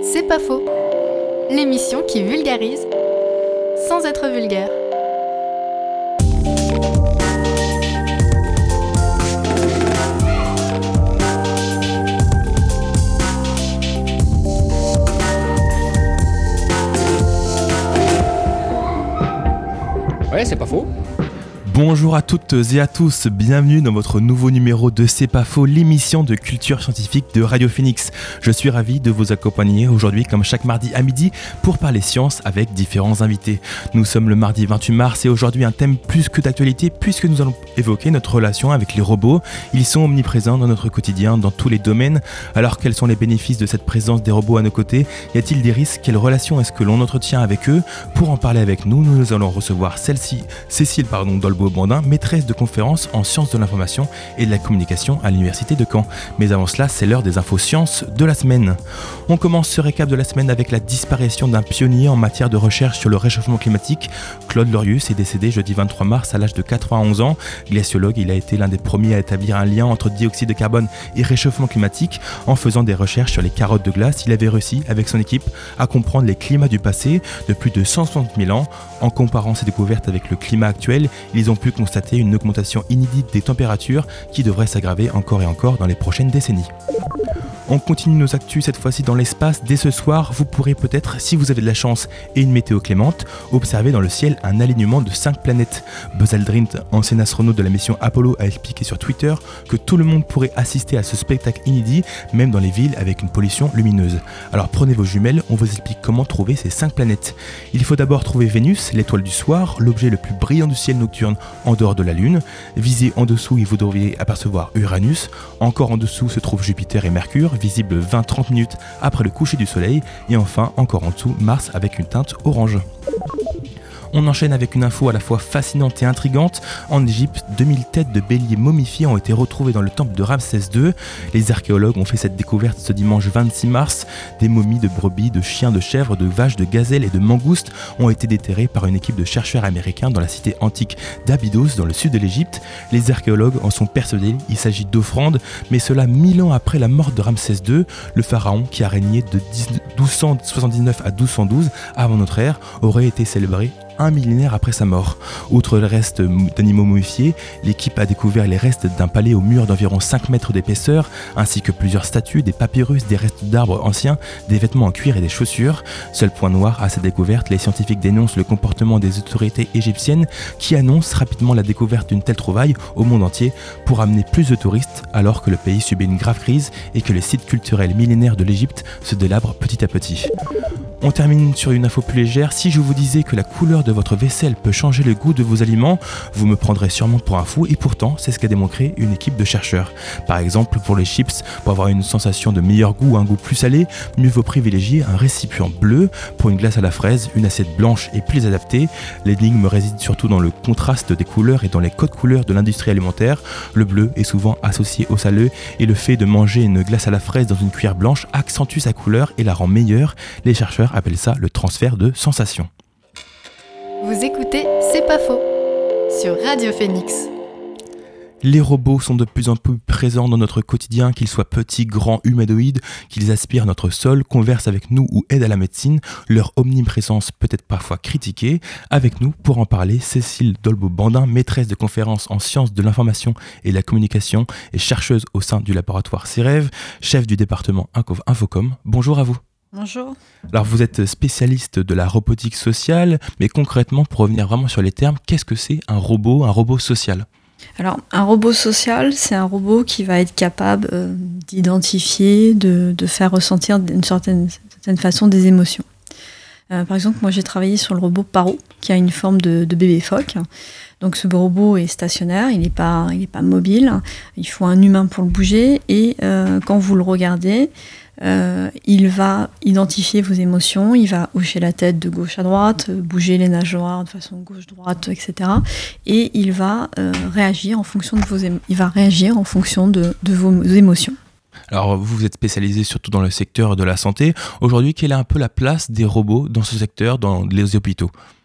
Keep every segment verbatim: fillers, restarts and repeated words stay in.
C'est pas faux. L'émission qui vulgarise sans être vulgaire. Ouais, c'est pas faux. Bonjour à toutes et à tous, bienvenue dans votre nouveau numéro de C'est pas faux, l'émission de culture scientifique de Radio Phoenix. Je suis ravi de vous accompagner aujourd'hui comme chaque mardi à midi pour parler science avec différents invités. Nous sommes le mardi vingt-huit mars et aujourd'hui un thème plus que d'actualité puisque nous allons évoquer notre relation avec les robots. Ils sont omniprésents dans notre quotidien, dans tous les domaines. Alors quels sont les bénéfices de cette présence des robots à nos côtés ? Y a-t-il des risques ? Quelle relation est-ce que l'on entretient avec eux ? Pour en parler avec nous, nous allons recevoir celle-ci, Cécile pardon, Dolbeau-Bandin, maîtresse de conférences en sciences de l'information et de la communication à l'université de Caen. Mais avant cela, c'est l'heure des infos sciences de la semaine. On commence ce récap de la semaine avec la disparition d'un pionnier en matière de recherche sur le réchauffement climatique. Claude Lorius est décédé jeudi vingt-trois mars à l'âge de quatre-vingt-onze ans. Glaciologue, il a été l'un des premiers à établir un lien entre dioxyde de carbone et réchauffement climatique. En faisant des recherches sur les carottes de glace, il avait réussi, avec son équipe, à comprendre les climats du passé de plus de cent soixante mille ans. En comparant ces découvertes avec le climat actuel, ils ont pu constater une augmentation inédite des températures qui devrait s'aggraver encore et encore dans les prochaines décennies. On continue nos actus cette fois-ci dans l'espace. Dès ce soir, vous pourrez peut-être, si vous avez de la chance et une météo clémente, observer dans le ciel un alignement de cinq planètes. Buzz Aldrin, ancien astronaute de la mission Apollo, a expliqué sur Twitter que tout le monde pourrait assister à ce spectacle inédit, même dans les villes avec une pollution lumineuse. Alors prenez vos jumelles, on vous explique comment trouver ces cinq planètes. Il faut d'abord trouver Vénus, l'étoile du soir, l'objet le plus brillant du ciel nocturne en dehors de la Lune. Visez en dessous et vous devriez apercevoir Uranus. Encore en dessous se trouvent Jupiter et Mercure, visible vingt à trente minutes après le coucher du soleil, et enfin encore en dessous Mars avec une teinte orange. On enchaîne avec une info à la fois fascinante et intrigante. En Égypte, deux mille têtes de béliers momifiées ont été retrouvées dans le temple de Ramsès deux. Les archéologues ont fait cette découverte ce dimanche vingt-six mars. Des momies de brebis, de chiens, de chèvres, de vaches, de gazelles et de mangoustes ont été déterrées par une équipe de chercheurs américains dans la cité antique d'Abydos, dans le sud de l'Égypte. Les archéologues en sont persuadés, il s'agit d'offrandes, mais cela mille ans après la mort de Ramsès deux, le pharaon qui a régné de douze cent soixante-dix-neuf à douze cent douze avant notre ère, aurait été célébré un millénaire après sa mort. Outre le reste d'animaux momifiés, l'équipe a découvert les restes d'un palais au mur d'environ cinq mètres d'épaisseur, ainsi que plusieurs statues, des papyrus, des restes d'arbres anciens, des vêtements en cuir et des chaussures. Seul point noir à cette découverte, les scientifiques dénoncent le comportement des autorités égyptiennes qui annoncent rapidement la découverte d'une telle trouvaille au monde entier pour amener plus de touristes alors que le pays subit une grave crise et que les sites culturels millénaires de l'Égypte se délabrent petit à petit. On termine sur une info plus légère. Si je vous disais que la couleur de votre vaisselle peut changer le goût de vos aliments, vous me prendrez sûrement pour un fou, et pourtant c'est ce qu'a démontré une équipe de chercheurs. Par exemple, pour les chips, pour avoir une sensation de meilleur goût ou un goût plus salé, mieux vaut privilégier un récipient bleu. Pour une glace à la fraise, une assiette blanche est plus adaptée. L'énigme réside surtout dans le contraste des couleurs et dans les codes couleurs de l'industrie alimentaire. Le bleu est souvent associé au salé, et le fait de manger une glace à la fraise dans une cuillère blanche accentue sa couleur et la rend meilleure. Les chercheurs appellent ça le transfert de sensations. Vous écoutez C'est pas faux sur Radio Phoenix. Les robots sont de plus en plus présents dans notre quotidien, qu'ils soient petits, grands, humanoïdes, qu'ils aspirent notre sol, conversent avec nous ou aident à la médecine. Leur omniprésence peut être parfois critiquée. Avec nous, pour en parler, Cécile Dolbeau-Bandin, maîtresse de conférences en sciences de l'information et de la communication et chercheuse au sein du laboratoire CEREV, chef du département Infocom. Bonjour à vous. Bonjour. Alors vous êtes spécialiste de la robotique sociale, mais concrètement, pour revenir vraiment sur les termes, qu'est-ce que c'est un robot, un robot social ? Alors, un robot social, c'est un robot qui va être capable euh, d'identifier, de, de faire ressentir d'une certaine, certaine façon des émotions. Euh, par exemple, moi j'ai travaillé sur le robot Paro, qui a une forme de, de bébé phoque. Donc ce robot est stationnaire, il n'est pas, il n'est pas mobile, il faut un humain pour le bouger, et euh, quand vous le regardez, Euh, il va identifier vos émotions, il va hocher la tête de gauche à droite, bouger les nageoires de façon gauche-droite, et cetera. Et il va euh, réagir en fonction de vos émo- il va réagir en fonction de, de vos émotions. Alors vous, vous êtes spécialisé surtout dans le secteur de la santé. Aujourd'hui, quelle est un peu la place des robots dans ce secteur, dans les hôpitaux ?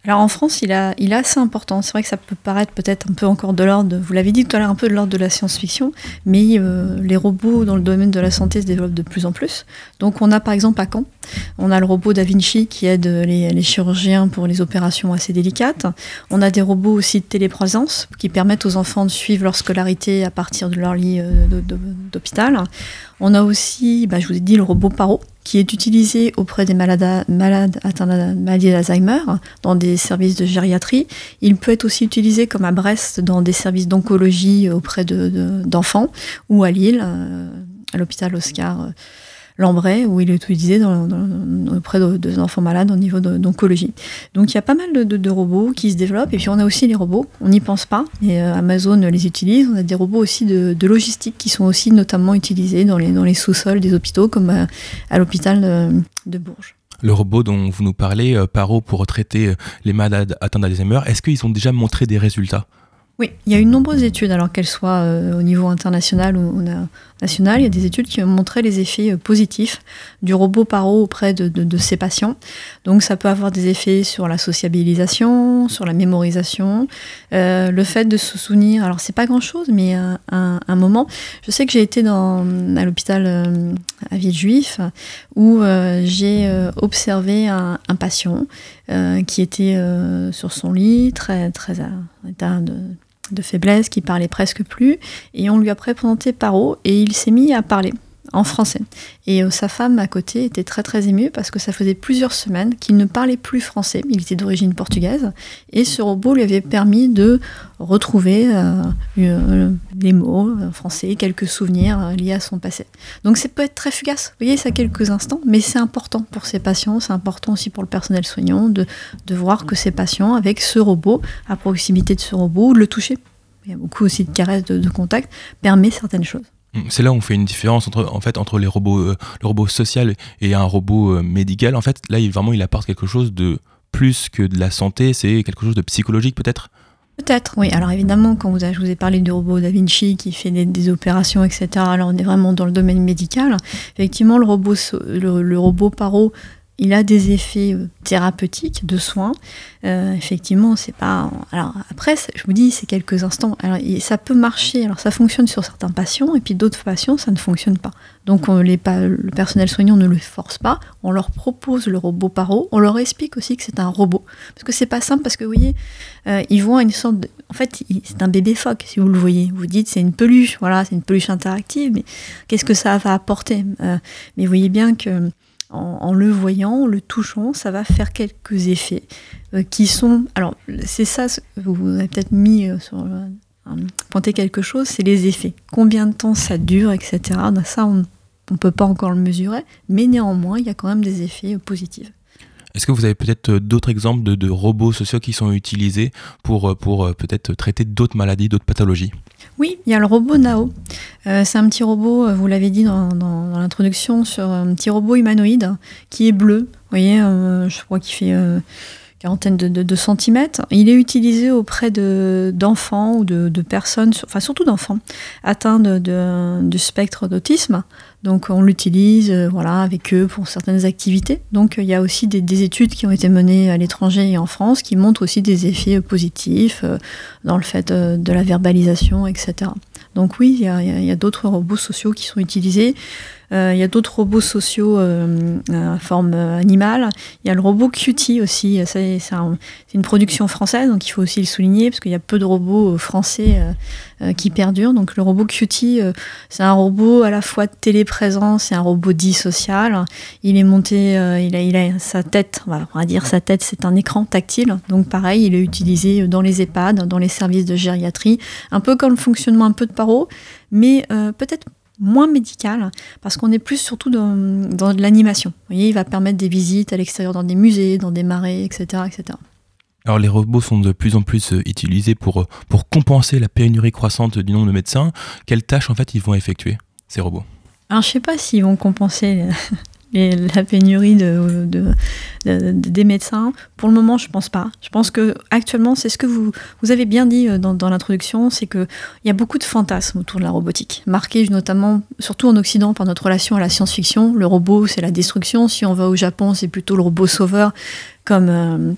Alors en France, il, a, il est assez important. C'est vrai que ça peut paraître peut-être un peu encore de l'ordre, de, vous l'avez dit tout à l'heure, un peu de l'ordre de la science-fiction, mais euh, les robots dans le domaine de la santé se développent de plus en plus. Donc on a par exemple à Caen, on a le robot Da Vinci qui aide les, les chirurgiens pour les opérations assez délicates. On a des robots aussi de téléprésence qui permettent aux enfants de suivre leur scolarité à partir de leur lit euh, de, de, d'hôpital. On a aussi, bah, je vous ai dit, le robot Paro, qui est utilisé auprès des malades, malades atteints de la maladie d'Alzheimer, dans des services de gériatrie. Il peut être aussi utilisé, comme à Brest, dans des services d'oncologie auprès de, de, d'enfants, ou à Lille, euh, à l'hôpital Oscar euh, Lambray, où il est utilisé dans, dans, auprès de, de enfants malades au niveau de, d'oncologie. Donc il y a pas mal de, de, de robots qui se développent, et puis on a aussi les robots, on n'y pense pas, et euh, Amazon les utilise. On a des robots aussi de, de logistique qui sont aussi notamment utilisés dans les, dans les sous-sols des hôpitaux, comme à, à l'hôpital de, de Bourges. Le robot dont vous nous parlez, euh, Paro, pour traiter les malades atteints d'Alzheimer, est-ce qu'ils ont déjà montré des résultats ? Oui, il y a eu de nombreuses études, alors qu'elles soient euh, au niveau international ou na- national, il y a des études qui ont montré les effets euh, positifs du robot Paro auprès de, de, de ces patients. Donc ça peut avoir des effets sur la sociabilisation, sur la mémorisation, euh, le fait de se souvenir, alors c'est pas grand-chose, mais un, un, un moment, je sais que j'ai été dans, à l'hôpital euh, à Villejuif, où euh, j'ai euh, observé un, un patient euh, qui était euh, sur son lit, très, très à état de... de faiblesse, qui parlait presque plus, et on lui a présenté Paro, et il s'est mis à parler en français. Et euh, sa femme à côté était très très émue, parce que ça faisait plusieurs semaines qu'il ne parlait plus français, il était d'origine portugaise, et ce robot lui avait permis de retrouver euh, euh, les mots euh, français, quelques souvenirs euh, liés à son passé. Donc ça peut être très fugace, vous voyez, ça quelques instants, mais c'est important pour ces patients, c'est important aussi pour le personnel soignant de, de voir que ces patients, avec ce robot, à proximité de ce robot, ou de le toucher, il y a beaucoup aussi de caresses, de, de contact, permet certaines choses. C'est là où on fait une différence entre, en fait, entre les robots, euh, le robot social et un robot euh, médical. En fait, là, il, vraiment, il apporte quelque chose de plus que de la santé, c'est quelque chose de psychologique peut-être ? Peut-être, oui. Alors évidemment, quand vous avez, je vous ai parlé du robot Da Vinci qui fait des, des opérations, et cetera, alors on est vraiment dans le domaine médical. Effectivement, le robot, le, le robot Paro, il a des effets euh, thérapeutiques, de soins. Euh, effectivement, c'est pas... Alors après, je vous dis, c'est quelques instants. Alors, ça peut marcher, alors ça fonctionne sur certains patients, et puis d'autres patients, ça ne fonctionne pas. Donc on, les, le personnel soignant ne le force pas, on leur propose le robot Paro, on leur explique aussi que c'est un robot. Parce que c'est pas simple, parce que vous voyez, euh, ils voient une sorte de... En fait, c'est un bébé phoque, si vous le voyez. Vous dites, c'est une peluche, voilà, c'est une peluche interactive, mais qu'est-ce que ça va apporter ? euh, Mais vous voyez bien que... En, en le voyant, en le touchant, ça va faire quelques effets euh, qui sont... Alors, c'est ça, vous avez peut-être mis euh, sur... Euh, pointé quelque chose, c'est les effets. Combien de temps ça dure, et cetera. Ça, on ne peut pas encore le mesurer, mais néanmoins, il y a quand même des effets euh, positifs. Est-ce que vous avez peut-être d'autres exemples de, de robots sociaux qui sont utilisés pour, pour peut-être traiter d'autres maladies, d'autres pathologies ? Oui, il y a le robot Nao. Euh, c'est un petit robot, vous l'avez dit dans, dans, dans l'introduction, sur un petit robot humanoïde qui est bleu. Vous voyez, euh, je crois qu'il fait euh, quarantaine de, de, de centimètres. Il est utilisé auprès de, d'enfants ou de, de personnes, enfin surtout d'enfants, atteints de, de, du spectre d'autisme. Donc on l'utilise euh, voilà, avec eux pour certaines activités. Donc il y a aussi des, des études qui ont été menées à l'étranger et en France qui montrent aussi des effets positifs euh, dans le fait de, de la verbalisation, et cetera. Donc oui, il y a, il y a d'autres robots sociaux qui sont utilisés. Euh, il y a d'autres robots sociaux euh, à forme animale. Il y a le robot Cutie aussi. C'est, c'est, un, c'est une production française, donc il faut aussi le souligner, parce qu'il y a peu de robots français euh, euh, qui perdurent. Donc le robot Cutie, euh, c'est un robot à la fois de téléprésence et un robot dit social. Il est monté, euh, il, a, il a sa tête, on va dire sa tête, c'est un écran tactile. Donc pareil, il est utilisé dans les EHPAD, dans les services de gériatrie, un peu comme le fonctionnement un peu de Paro, mais euh, peut-être moins médical, parce qu'on est plus surtout dans, dans de l'animation. Vous voyez, il va permettre des visites à l'extérieur dans des musées, dans des marais, et cetera, et cetera. Alors les robots sont de plus en plus utilisés pour, pour compenser la pénurie croissante du nombre de médecins. Quelles tâches en fait ils vont effectuer, ces robots ? Alors je ne sais pas s'ils vont compenser les, la pénurie de, de, de, de, des médecins. Pour le moment, je ne pense pas. Je pense qu'actuellement, c'est ce que vous, vous avez bien dit dans, dans l'introduction, c'est qu'il y a beaucoup de fantasmes autour de la robotique, marqués notamment, surtout en Occident, par notre relation à la science-fiction. Le robot, c'est la destruction. Si on va au Japon, c'est plutôt le robot sauveur, comme... Euh,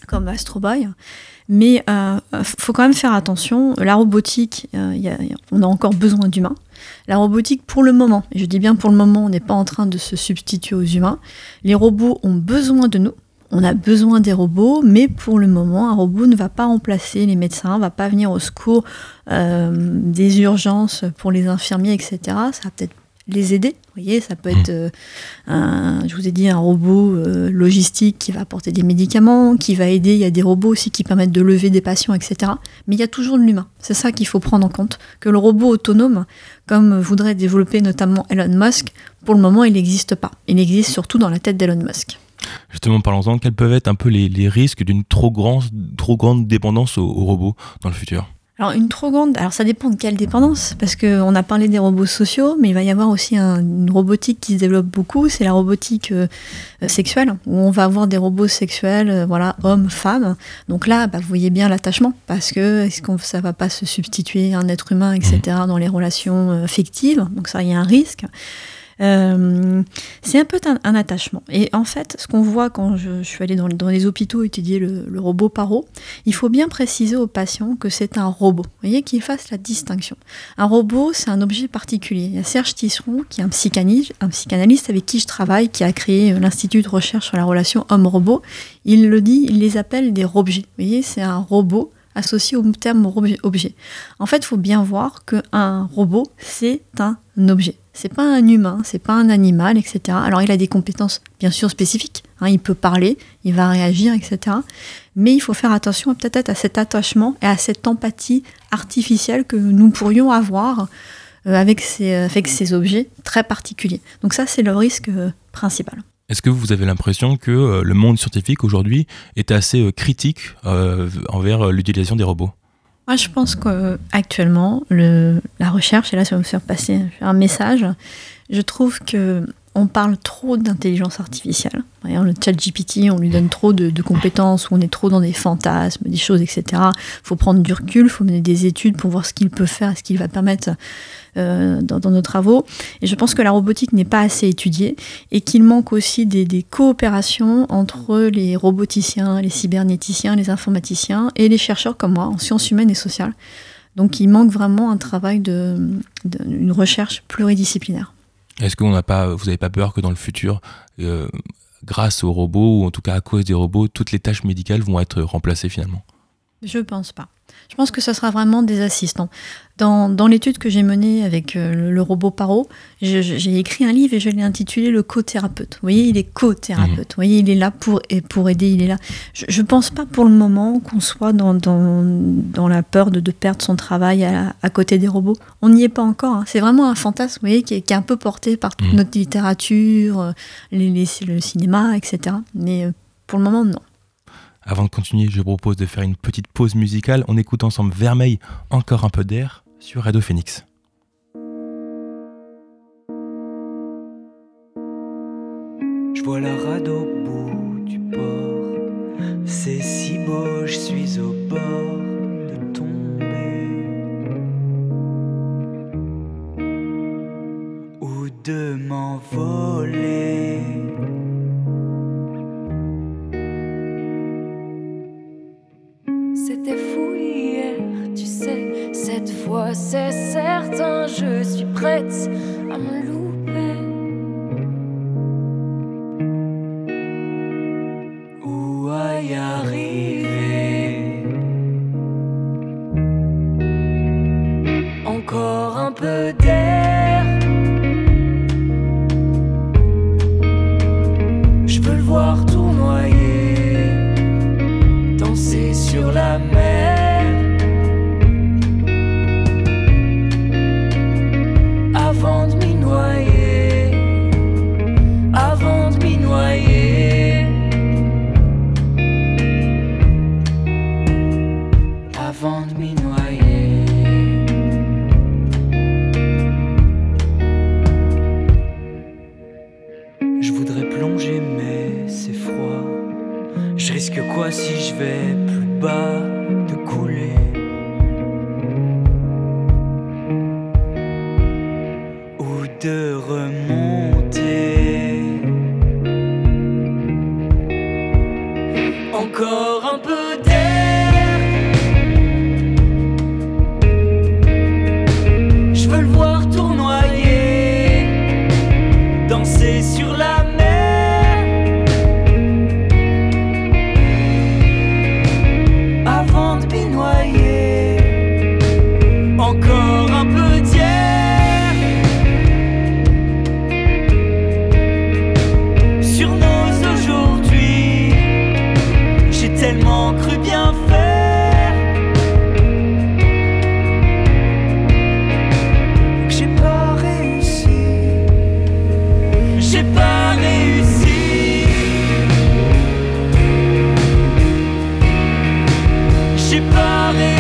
comme Astro Boy. Mais il euh, faut quand même faire attention. La robotique, euh, y a, on a encore besoin d'humains. La robotique, pour le moment, et je dis bien pour le moment, on n'est pas en train de se substituer aux humains. Les robots ont besoin de nous. On a besoin des robots, mais pour le moment, un robot ne va pas remplacer les médecins, ne va pas venir au secours euh, des urgences pour les infirmiers, et cetera. Ça va peut-être les aider. Vous voyez, ça peut être, euh, un, je vous ai dit, un robot euh, logistique qui va apporter des médicaments, qui va aider. Il y a des robots aussi qui permettent de lever des patients, et cetera. Mais il y a toujours de l'humain. C'est ça qu'il faut prendre en compte. Que le robot autonome, comme voudrait développer notamment Elon Musk, pour le moment, il n'existe pas. Il existe surtout dans la tête d'Elon Musk. Justement, parlons-en, quels peuvent être un peu les, les risques d'une trop grande, trop grande dépendance aux, aux robots dans le futur ? Alors, une trop grande, alors ça dépend de quelle dépendance, parce qu'on a parlé des robots sociaux, mais il va y avoir aussi un, une robotique qui se développe beaucoup, c'est la robotique euh, sexuelle, où on va avoir des robots sexuels, euh, voilà, hommes, femmes. Donc là, bah, vous voyez bien l'attachement, parce que est-ce qu'on ça va pas se substituer à un être humain, et cetera, dans les relations euh, affectives, donc ça, il y a un risque. Euh, c'est un peu un, un attachement. Et en fait, ce qu'on voit quand je, je suis allée dans, dans les hôpitaux étudier le, le robot Paro, il faut bien préciser aux patients que c'est un robot. Vous voyez, qu'il fasse la distinction. Un robot, c'est un objet particulier. Il y a Serge Tisseron, qui est un psychanalyste, un psychanalyste avec qui je travaille, qui a créé l'Institut de recherche sur la relation homme-robot. Il le dit, il les appelle des robjets. Vous voyez, c'est un robot associé au terme objet. En fait, il faut bien voir qu'un robot, c'est un objet. C'est pas un humain, c'est pas un animal, et cetera. Alors, il a des compétences, bien sûr, spécifiques. Hein, il peut parler, il va réagir, et cetera. Mais il faut faire attention peut-être à cet attachement et à cette empathie artificielle que nous pourrions avoir euh, avec, ces, avec ces objets très particuliers. Donc ça, c'est le risque euh, principal. Est-ce que vous avez l'impression que euh, le monde scientifique aujourd'hui est assez euh, critique euh, envers euh, l'utilisation des robots ? Moi, je pense qu'actuellement, le, la recherche, et là, ça va me faire passer un message, je trouve qu'on parle trop d'intelligence artificielle. D'ailleurs, le chat G P T, on lui donne trop de, de compétences, où on est trop dans des fantasmes, des choses, et cetera. Il faut prendre du recul, il faut mener des études pour voir ce qu'il peut faire, ce qu'il va permettre euh, dans, dans nos travaux. Et je pense que la robotique n'est pas assez étudiée et qu'il manque aussi des, des coopérations entre les roboticiens, les cybernéticiens, les informaticiens et les chercheurs comme moi en sciences humaines et sociales. Donc il manque vraiment un travail de, de une recherche pluridisciplinaire. Est-ce que on n'a pas, vous n'avez pas peur que dans le futur, euh, grâce aux robots, ou en tout cas à cause des robots, toutes les tâches médicales vont être remplacées finalement ? Je pense pas. Je pense que ce sera vraiment des assistants. Dans, dans l'étude que j'ai menée avec euh, le, le robot Paro, je, je, j'ai écrit un livre et je l'ai intitulé Le co-thérapeute. Vous voyez, il est co-thérapeute. Mmh. Vous voyez, il est là pour, pour aider, il est là. Je ne pense pas pour le moment qu'on soit dans, dans, dans la peur de, de perdre son travail à, à côté des robots. On n'y est pas encore. Hein. C'est vraiment un fantasme, vous voyez, qui est, qui est un peu porté par toute mmh. notre littérature, les, les, le cinéma, et cetera. Mais euh, pour le moment, non. Avant de continuer, je propose de faire une petite pause musicale. On écoute ensemble Vermeil, encore un peu d'air, sur Radio Phoenix. Je vois la rade au bout du port. C'est si beau, je suis au bord de tomber ou de m'envoler. C'était fou hier, tu sais, cette fois c'est certain, je suis prête à me louper. Ou à y arriver. Encore un peu d'air. Je veux le voir tournoyer, danser sur la mer, avant de m'y noyer, avant de m'y noyer, avant de m'y noyer. Je voudrais plonger mais c'est froid. Je risque quoi si je vais plus bas de couler? Ou de remonter? Encore un posé sur la mer avant de m'y noyer. Encore un peu d'hier sur nos aujourd'hui. J'ai tellement cru bien faire que j'ai pas réussi. J'ai pas réussi. J'ai pas réussi.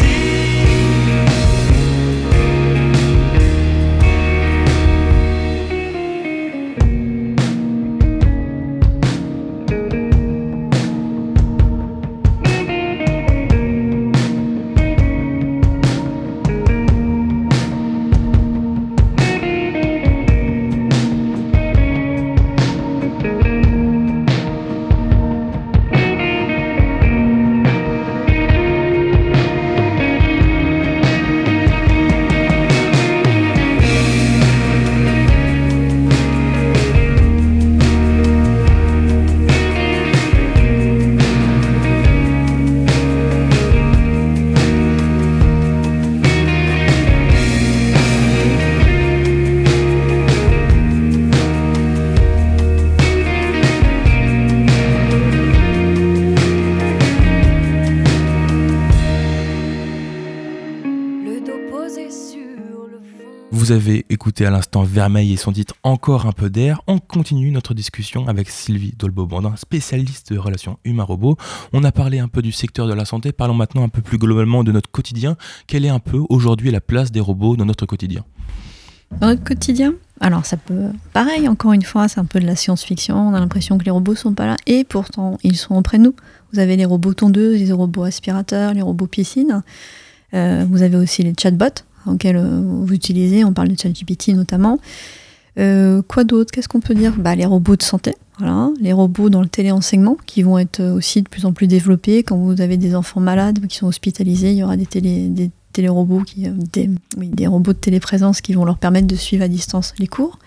Vous avez écouté à l'instant Vermeil et son titre Encore un peu d'air. On continue notre discussion avec Sylvie Dolbeau-Bandin, spécialiste de relations humain-robot. On a parlé un peu du secteur de la santé, parlons maintenant un peu plus globalement de notre quotidien. Quelle est un peu aujourd'hui la place des robots dans notre quotidien ? Dans notre quotidien ? Alors ça peut... Pareil, encore une fois, c'est un peu de la science-fiction. On a l'impression que les robots sont pas là. Et pourtant, ils sont auprès de nous. Vous avez les robots tondeuses, les robots aspirateurs, les robots piscines. Euh, vous avez aussi les chatbots auxquels vous utilisez, on parle de ChatGPT notamment. Euh, quoi d'autre ? Qu'est-ce qu'on peut dire ? Bah, les robots de santé, voilà. Les robots dans le téléenseignement qui vont être aussi de plus en plus développés. Quand vous avez des enfants malades qui sont hospitalisés, il y aura des, télé, des télérobots, qui, des, oui, des robots de téléprésence qui vont leur permettre de suivre à distance les cours.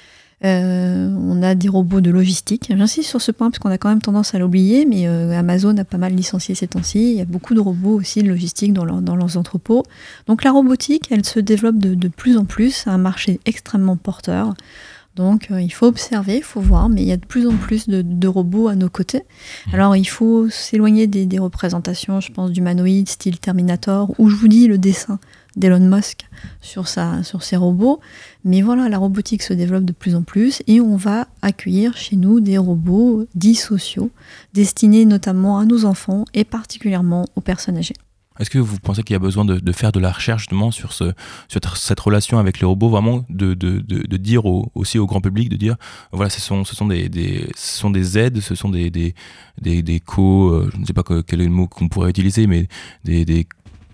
Euh, on a des robots de logistique. J'insiste sur ce point parce qu'on a quand même tendance à l'oublier, mais euh, Amazon a pas mal licencié ces temps-ci. Il y a beaucoup de robots aussi de logistique dans, leur, dans leurs entrepôts. Donc la robotique, elle se développe de, de plus en plus. C'est un marché extrêmement porteur. Donc euh, il faut observer, il faut voir, mais il y a de plus en plus de, de robots à nos côtés. Alors il faut s'éloigner des, des représentations, je pense, d'humanoïdes, style Terminator, où je vous dis le dessin d'Elon Musk sur, sa, sur ses robots. Mais voilà, la robotique se développe de plus en plus et on va accueillir chez nous des robots dits sociaux, destinés notamment à nos enfants et particulièrement aux personnes âgées. Est-ce que vous pensez qu'il y a besoin de, de faire de la recherche justement sur, ce, sur cette relation avec les robots, vraiment de, de, de, de dire au, aussi au grand public, de dire voilà, ce sont, ce sont, des, des, ce sont des aides, ce sont des, des, des, des co, euh, je ne sais pas quel est le mot qu'on pourrait utiliser, mais des, des,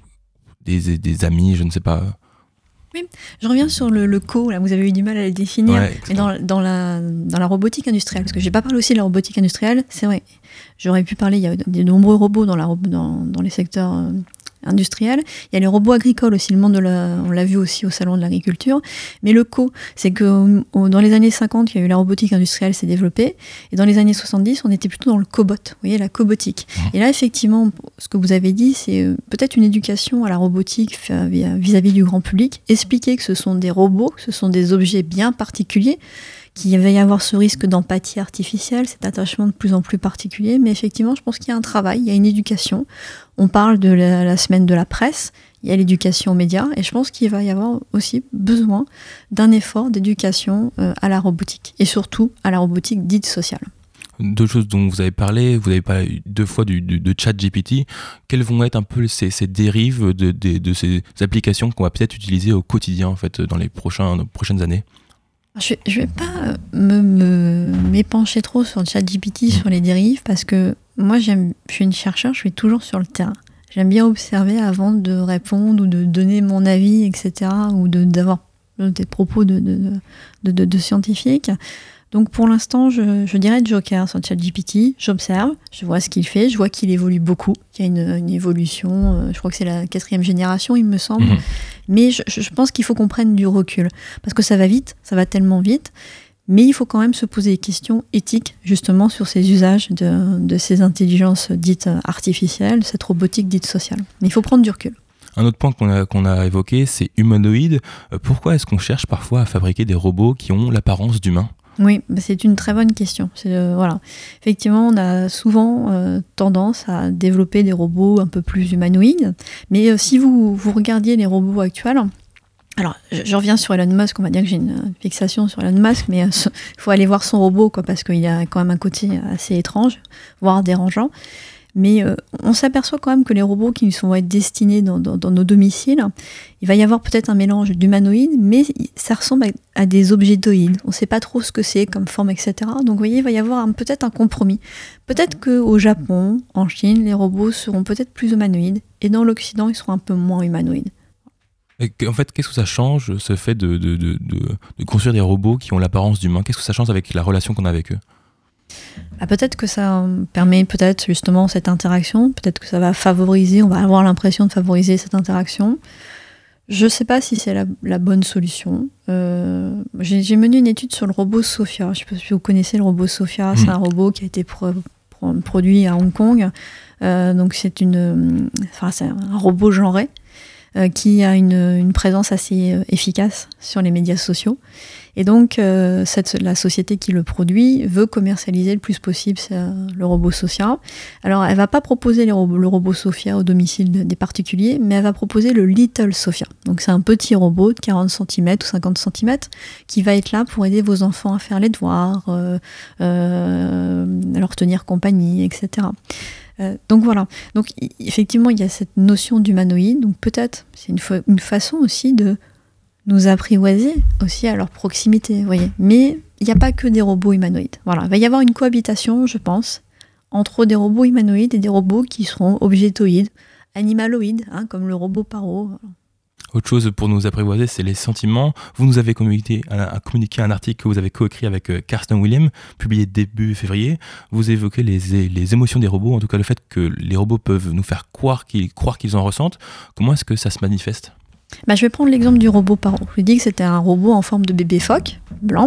des, des amis, je ne sais pas. Oui, je reviens sur le, le co, là, vous avez eu du mal à le définir, ouais, mais dans, dans, la, dans la robotique industrielle, parce que je n'ai pas parlé aussi de la robotique industrielle, c'est vrai, j'aurais pu parler, il y a de nombreux robots dans, la, dans, dans les secteurs euh, industriels, il y a les robots agricoles aussi, le monde de la, on l'a vu aussi au salon de l'agriculture, mais le co, c'est que dans les années cinquante, il y a eu la robotique industrielle s'est développée, et dans les années soixante-dix, on était plutôt dans le cobot, vous voyez, la cobotique. Et là, effectivement, ce que vous avez dit, c'est peut-être une éducation à la robotique vis-à-vis du grand public, expliquer que ce sont des robots, que ce sont des objets bien particuliers, qu'il va y avoir ce risque d'empathie artificielle, cet attachement de plus en plus particulier, mais effectivement, je pense qu'il y a un travail, il y a une éducation. On parle de la, la semaine de la presse, il y a l'éducation aux médias, et je pense qu'il va y avoir aussi besoin d'un effort d'éducation euh, à la robotique, et surtout à la robotique dite sociale. Deux choses dont vous avez parlé, vous avez parlé deux fois du, du, de ChatGPT. Quelles vont être un peu ces, ces dérives de, de, de ces applications qu'on va peut-être utiliser au quotidien en fait, dans les prochains, dans les prochaines années ? Je ne vais pas me, me, m'épancher trop sur ChatGPT, sur les dérives, parce que moi, j'aime, je suis une chercheure, je suis toujours sur le terrain. J'aime bien observer avant de répondre ou de donner mon avis, et cetera, ou de, d'avoir des propos de, de, de, de, de scientifiques. Donc pour l'instant, je, je dirais Joker sur ChatGPT. J'observe, je vois ce qu'il fait, je vois qu'il évolue beaucoup, qu'il y a une, une évolution, je crois que c'est la quatrième génération, il me semble. Mmh. Mais je, je pense qu'il faut qu'on prenne du recul, parce que ça va vite, ça va tellement vite. Mais il faut quand même se poser des questions éthiques, justement, sur ces usages de, de ces intelligences dites artificielles, cette robotique dite sociale. Mais il faut prendre du recul. Un autre point qu'on a, qu'on a évoqué, c'est humanoïde. Euh, pourquoi est-ce qu'on cherche parfois à fabriquer des robots qui ont l'apparence d'humains ? Oui, bah c'est une très bonne question. C'est, euh, voilà. Effectivement, on a souvent euh, tendance à développer des robots un peu plus humanoïdes. Mais euh, si vous, vous regardiez les robots actuels, alors je, je reviens sur Elon Musk, on va dire que j'ai une fixation sur Elon Musk, mais il euh, faut aller voir son robot, quoi, parce qu'il a quand même un côté assez étrange, voire dérangeant. Mais euh, on s'aperçoit quand même que les robots qui vont être destinés dans, dans, dans nos domiciles, il va y avoir peut-être un mélange d'humanoïdes, mais ça ressemble à, à des objetoïdes. On ne sait pas trop ce que c'est comme forme, et cetera. Donc vous voyez, il va y avoir un, peut-être un compromis. Peut-être qu'au Japon, en Chine, les robots seront peut-être plus humanoïdes, et dans l'Occident, ils seront un peu moins humanoïdes. Et en fait, qu'est-ce que ça change, ce fait de, de, de, de, de construire des robots qui ont l'apparence d'humains ? Qu'est-ce que ça change avec la relation qu'on a avec eux ? Bah, peut-être que ça permet peut-être justement cette interaction, peut-être que ça va favoriser, on va avoir l'impression de favoriser cette interaction. Je ne sais pas si c'est la, la bonne solution. Euh, j'ai, j'ai mené une étude sur le robot Sophia. Je ne sais pas si vous connaissez le robot Sophia, mmh. C'est un robot qui a été pro, pro, produit à Hong Kong. Euh, donc c'est, une, enfin, c'est un robot genré euh, qui a une, une présence assez efficace sur les médias sociaux. Et donc, euh, cette, la société qui le produit veut commercialiser le plus possible euh, le robot Sophia. Alors, elle ne va pas proposer les robots, le robot Sophia au domicile de, des particuliers, mais elle va proposer le Little Sophia. Donc, c'est un petit robot de quarante centimètres ou cinquante centimètres qui va être là pour aider vos enfants à faire les devoirs, euh, euh, à leur tenir compagnie, et cetera. Euh, donc voilà. Donc, y, effectivement, il y a cette notion d'humanoïde. Donc, peut-être, c'est une, fa- une façon aussi de nous apprivoiser aussi à leur proximité, vous voyez. Mais il n'y a pas que des robots humanoïdes. Voilà, il va y avoir une cohabitation, je pense, entre des robots humanoïdes et des robots qui seront objetoïdes, animaloïdes, hein, comme le robot Paro. Voilà. Autre chose pour nous apprivoiser, c'est les sentiments. Vous nous avez communiqué un, communiqué un article que vous avez coécrit avec euh, Carsten William, publié début février. Vous évoquez les, les émotions des robots, en tout cas le fait que les robots peuvent nous faire croire qu'ils, croire qu'ils en ressentent. Comment est-ce que ça se manifeste ? Bah, je vais prendre l'exemple du robot Paro. Je vous ai dit que c'était un robot en forme de bébé phoque, blanc.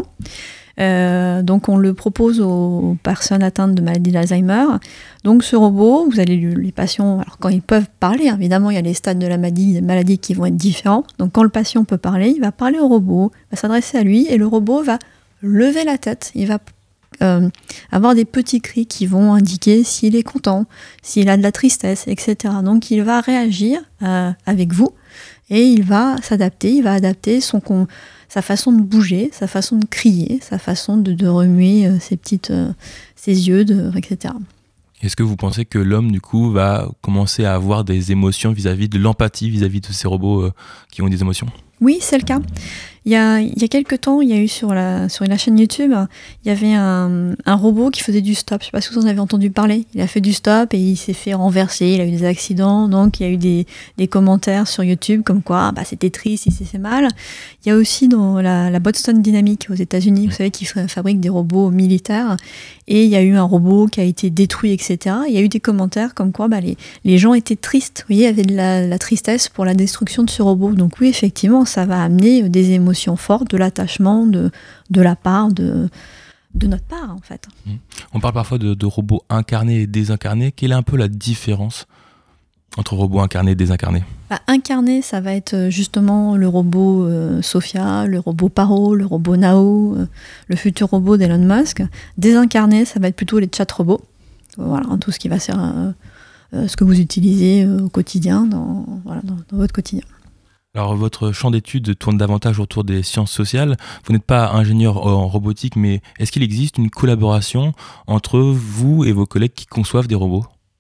Euh, donc on le propose aux personnes atteintes de maladie d'Alzheimer. Donc ce robot, vous allez les patients, alors quand ils peuvent parler, évidemment il y a les stades de la maladie, des maladies qui vont être différents. Donc quand le patient peut parler, il va parler au robot, il va s'adresser à lui et le robot va lever la tête, il va euh, avoir des petits cris qui vont indiquer s'il est content, s'il a de la tristesse, et cetera. Donc il va réagir euh, avec vous. Et il va s'adapter, il va adapter son, sa façon de bouger, sa façon de crier, sa façon de, de remuer euh, ses, petites, euh, ses yeux, de, et cetera. Est-ce que vous pensez que l'homme, du coup, va commencer à avoir des émotions vis-à-vis de l'empathie, vis-à-vis de ces robots euh, qui ont des émotions ? Oui, c'est le cas. Il y a, il y a quelques temps, il y a eu sur la, sur la chaîne YouTube, il y avait un, un robot qui faisait du stop. Je ne sais pas si vous en avez entendu parler. Il a fait du stop et il s'est fait renverser, il a eu des accidents. Donc, il y a eu des, des commentaires sur YouTube comme quoi bah, c'était triste, il s'est fait mal. Il y a aussi dans la, la Boston Dynamics aux États-Unis, vous savez, qui fabrique des robots militaires. Et il y a eu un robot qui a été détruit, et cetera. Il y a eu des commentaires comme quoi bah, les, les gens étaient tristes. Vous voyez, il y avait de la, la tristesse pour la destruction de ce robot. Donc oui, effectivement, ça va amener des émotions fortes, de l'attachement de, de la part de, de notre part, en fait. On parle parfois de, de robots incarnés et désincarnés. Quelle est un peu la différence entre robots incarnés et désincarnés ? Bah, incarné, ça va être justement le robot euh, Sophia, le robot Paro, le robot Nao, euh, le futur robot d'Elon Musk. Désincarné, ça va être plutôt les chat robots. Voilà, tout ce qui va faire euh, euh, ce que vous utilisez euh, au quotidien, dans, voilà, dans, dans votre quotidien. Alors, votre champ d'études tourne davantage autour des sciences sociales. Vous n'êtes pas ingénieur en robotique, mais est-ce qu'il existe une collaboration entre vous et vos collègues qui conçoivent des robots ?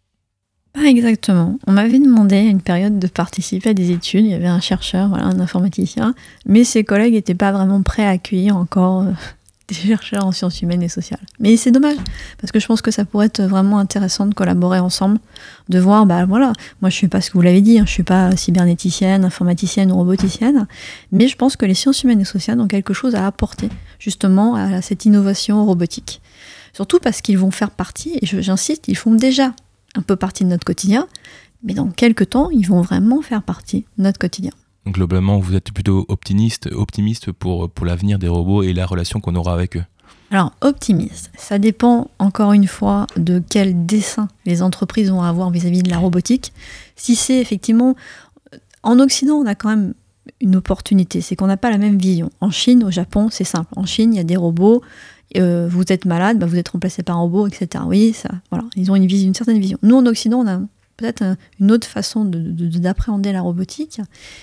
Pas exactement. On m'avait demandé à une période de participer à des études. Il y avait un chercheur, voilà, un informaticien, mais ses collègues n'étaient pas vraiment prêts à accueillir encore euh, des chercheurs en sciences humaines et sociales. Mais c'est dommage, parce que je pense que ça pourrait être vraiment intéressant de collaborer ensemble, de voir, bah voilà, moi je suis pas ce que vous l'avez dit, hein, je suis pas cybernéticienne, informaticienne ou roboticienne, mais je pense que les sciences humaines et sociales ont quelque chose à apporter, justement, à cette innovation robotique. Surtout parce qu'ils vont faire partie, et je, j'insiste, ils font déjà un peu partie de notre quotidien, mais dans quelques temps, ils vont vraiment faire partie de notre quotidien. Donc globalement, vous êtes plutôt optimiste, optimiste pour, pour l'avenir des robots et la relation qu'on aura avec eux. Alors, optimiste, ça dépend encore une fois de quel dessein les entreprises vont avoir vis-à-vis de la robotique. Si c'est effectivement... En Occident, on a quand même une opportunité, c'est qu'on n'a pas la même vision. En Chine, au Japon, c'est simple. En Chine, il y a des robots, euh, vous êtes malade, bah vous êtes remplacé par un robot, et cetera. Vous voyez, ça, voilà, ils ont une, vision, une certaine vision. Nous, en Occident, on a peut-être un, une autre façon de, de, de, d'appréhender la robotique.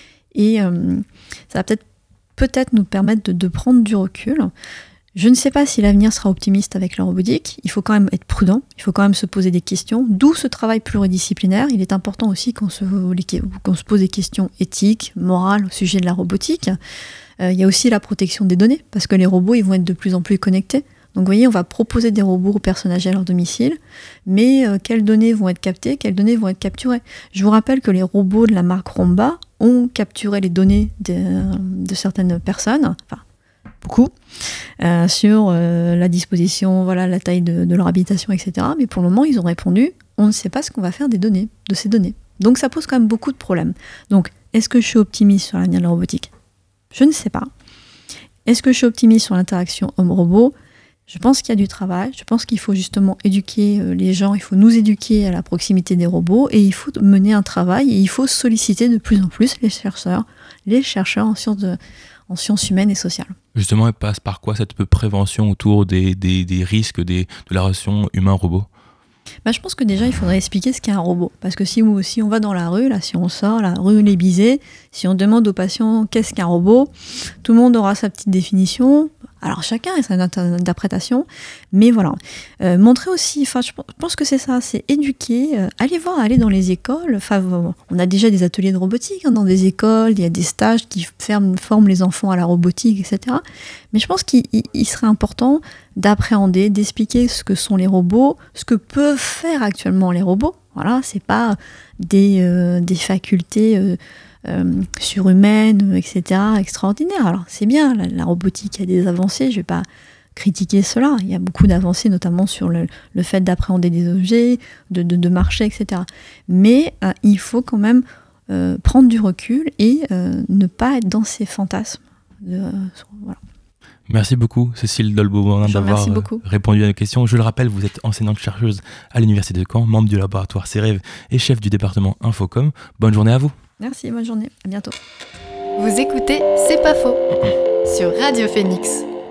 Et euh, ça va peut-être, peut-être nous permettre de, de prendre du recul. Je ne sais pas si l'avenir sera optimiste avec la robotique. Il faut quand même être prudent. Il faut quand même se poser des questions. D'où ce travail pluridisciplinaire. Il est important aussi qu'on se, qu'on se pose des questions éthiques, morales au sujet de la robotique. Euh, il y a aussi la protection des données, parce que les robots, ils vont être de plus en plus connectés. Donc vous voyez, on va proposer des robots aux personnes âgées à leur domicile, mais euh, quelles données vont être captées, quelles données vont être capturées. Je vous rappelle que les robots de la marque Roomba ont capturé les données de, de certaines personnes, enfin beaucoup, euh, sur euh, la disposition, voilà, la taille de, de leur habitation, et cetera. Mais pour le moment, ils ont répondu, on ne sait pas ce qu'on va faire des données, de ces données. Donc ça pose quand même beaucoup de problèmes. Donc, est-ce que je suis optimiste sur l'avenir de la robotique ? Je ne sais pas. Est-ce que je suis optimiste sur l'interaction homme-robot ? Je pense qu'il y a du travail. Je pense qu'il faut justement éduquer les gens, il faut nous éduquer à la proximité des robots et il faut mener un travail et il faut solliciter de plus en plus les chercheurs, les chercheurs en sciences, de, en sciences humaines et sociales. Justement, elle passe par quoi cette prévention autour des, des, des risques des, de la relation humain-robot ? Bah, je pense que déjà, il faudrait expliquer ce qu'est un robot. Parce que si, si on va dans la rue, là, si on sort, la rue Lébizé, si on demande aux patients qu'est-ce qu'un robot, tout le monde aura sa petite définition. Alors chacun a sa interprétation, mais voilà. Euh, montrer aussi, enfin, je pense que c'est ça, c'est éduquer, euh, aller voir, aller dans les écoles. Enfin, on a déjà des ateliers de robotique hein, dans des écoles, il y a des stages qui ferment, forment les enfants à la robotique, et cetera. Mais je pense qu'il il serait important d'appréhender, d'expliquer ce que sont les robots, ce que peuvent faire actuellement les robots. Voilà, c'est pas des, euh, des facultés euh, euh, surhumaines, et cetera, extraordinaires. Alors c'est bien, la, la robotique a des avancées, je vais pas critiquer cela. Il y a beaucoup d'avancées, notamment sur le, le fait d'appréhender des objets, de, de, de marcher, et cetera. Mais euh, il faut quand même euh, prendre du recul et euh, ne pas être dans ces fantasmes. De, euh, voilà. Merci beaucoup Cécile Dolbeau d'avoir répondu à nos questions. Je le rappelle, vous êtes enseignante-chercheuse à l'Université de Caen, membre du laboratoire CEREV et chef du département Infocom. Bonne journée à vous. Merci, bonne journée, à bientôt. Vous écoutez C'est pas faux sur Radio Phoenix.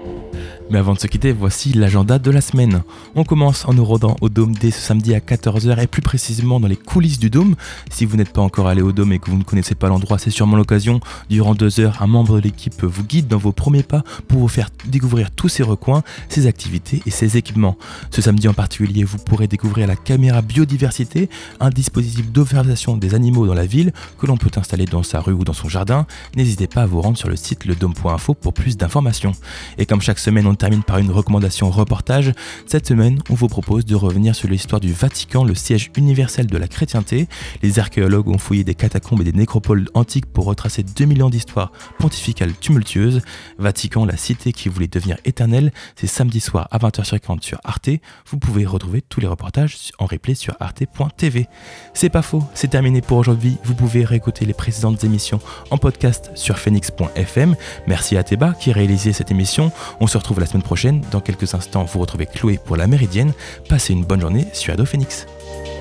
Mais avant de se quitter, voici l'agenda de la semaine. On commence en nous rendant au Dôme dès ce samedi à quatorze heures et plus précisément dans les coulisses du Dôme. Si vous n'êtes pas encore allé au Dôme et que vous ne connaissez pas l'endroit, c'est sûrement l'occasion. Durant deux heures, un membre de l'équipe vous guide dans vos premiers pas pour vous faire découvrir tous ses recoins, ses activités et ses équipements. Ce samedi en particulier, vous pourrez découvrir la caméra biodiversité, un dispositif d'observation des animaux dans la ville que l'on peut installer dans sa rue ou dans son jardin. N'hésitez pas à vous rendre sur le site le dôme point info pour plus d'informations. Et comme chaque semaine, on termine par une recommandation reportage. Cette semaine, on vous propose de revenir sur l'histoire du Vatican, le siège universel de la chrétienté. Les archéologues ont fouillé des catacombes et des nécropoles antiques pour retracer deux mille ans d'histoire pontificale tumultueuse. Vatican, la cité qui voulait devenir éternelle, c'est samedi soir à vingt heures cinquante sur Arte. Vous pouvez retrouver tous les reportages en replay sur arte point t v. C'est pas faux, c'est terminé pour aujourd'hui. Vous pouvez réécouter les précédentes émissions en podcast sur phoenix point f m. Merci à Théba qui a réalisé cette émission. On se retrouve la semaine prochaine. Dans quelques instants, vous retrouvez Chloé pour la Méridienne. Passez une bonne journée sur Radio Phoenix.